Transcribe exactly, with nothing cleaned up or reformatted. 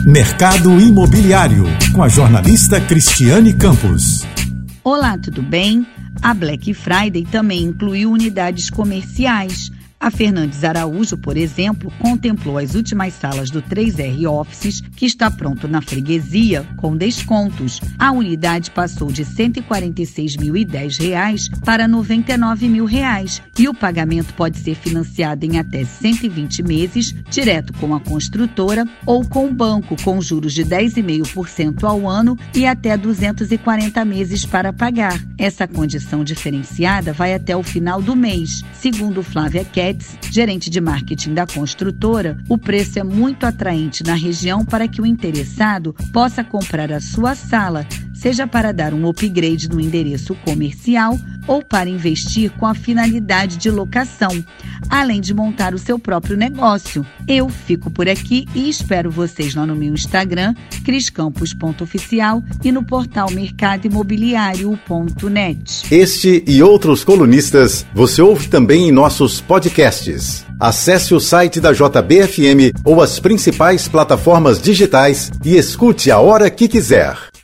Mercado Imobiliário, com a jornalista Cristiane Campos. Olá, tudo bem? A Black Friday também incluiu unidades comerciais. A Fernandes Araújo, por exemplo, contemplou as últimas salas do três R Offices, que está pronto na freguesia, com descontos. A unidade passou de cento e quarenta e seis mil e dez reais para noventa e nove mil reais e o pagamento pode ser financiado em até cento e vinte meses, direto com a construtora ou com o banco, com juros de dez vírgula cinco por cento ao ano e até duzentos e quarenta meses para pagar. Essa condição diferenciada vai até o final do mês. Segundo Flávia Ketz, gerente de marketing da construtora, o preço é muito atraente na região para que o interessado possa comprar a sua sala, seja para dar um upgrade no endereço comercial ou para investir com a finalidade de locação, além de montar o seu próprio negócio. Eu fico por aqui e espero vocês lá no meu Instagram, cris campos ponto oficial, e no portal mercado imobiliário ponto net. Este e outros colunistas você ouve também em nossos podcasts. Acesse o site da J B F M ou as principais plataformas digitais e escute a hora que quiser.